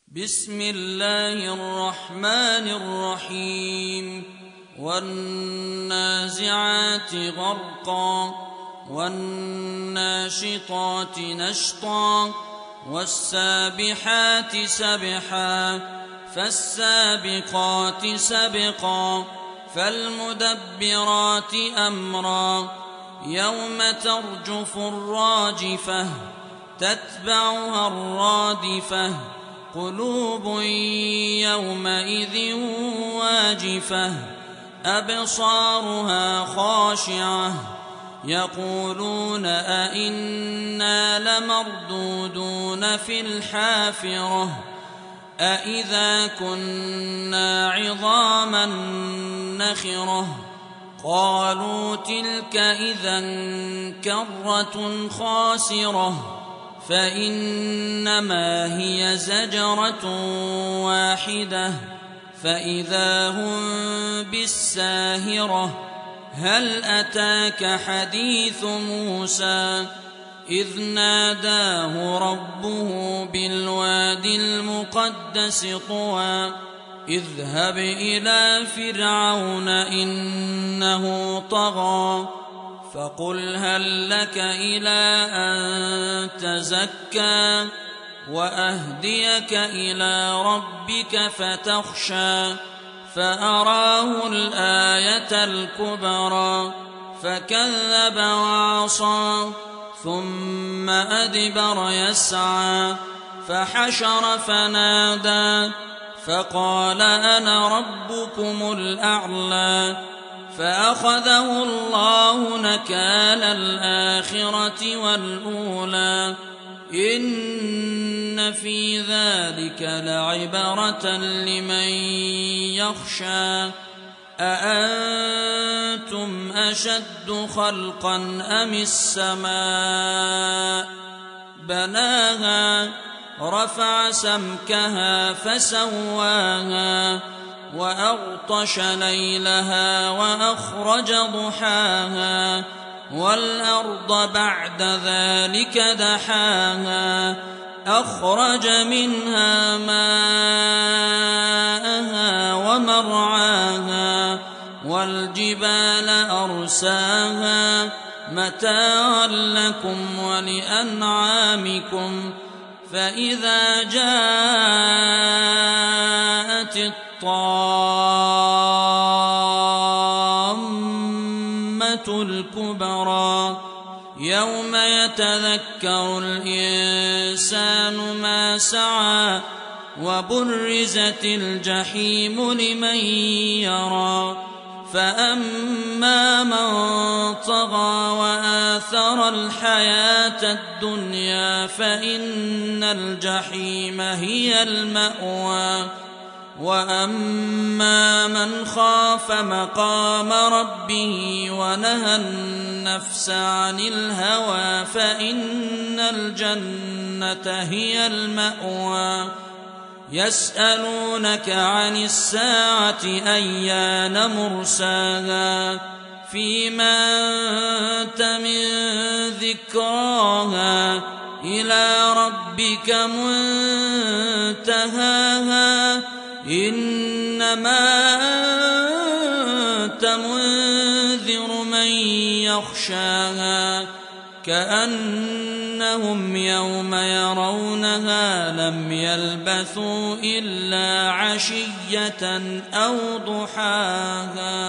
بسم الله الرحمن الرحيم والنازعات غرقا والناشطات نشطا والسابحات سبحا فالسابقات سبقا فالمدبرات أمرا يوم ترجف الراجفة تتبعها الرادفة قلوب يومئذ واجفة أبصارها خاشعة يقولون أئنا لمردودون في الحافرة أئذا كنا عظاما نخرة قالوا تلك إذا كرة خاسرة فإنما هي زجرة واحدة فإذا هم بالساهرة هل أتاك حديث موسى إذ ناداه ربه بالواد المقدس طوى اذهب إلى فرعون إنه طغى فقل هل لك إلى أن تزكى وأهديك إلى ربك فتخشى فأراه الآية الكبرى فكذب وعصى ثم أدبر يسعى فحشر فنادى فقال أنا ربكم الأعلى فأخذه الله نكال الآخرة والأولى إن في ذلك لعبرة لمن يخشى أأنتم أشد خلقا أم السماء بناها رفع سمكها فسواها وأغطش ليلها وأخرج ضحاها والأرض بعد ذلك دحاها أخرج منها ماءها ومرعاها والجبال أرساها متاعا لكم ولأنعامكم فإذا جاءت الطامة الكبرى يوم يتذكر الإنسان ما سعى وبرزت الجحيم لمن يرى فأما من طغى وآثر الحياة الدنيا فإن الجحيم هي المأوى وأما من خاف مقام ربه ونهى النفس عن الهوى فإن الجنة هي المأوى يسألونك عن الساعة أيان مرساها فيما أنت من ذكراها إلى ربك منتهاها إنما أنت منذر من يخشاها كأنهم يوم يرونها لم يلبثوا إلا عشية أو ضحاها.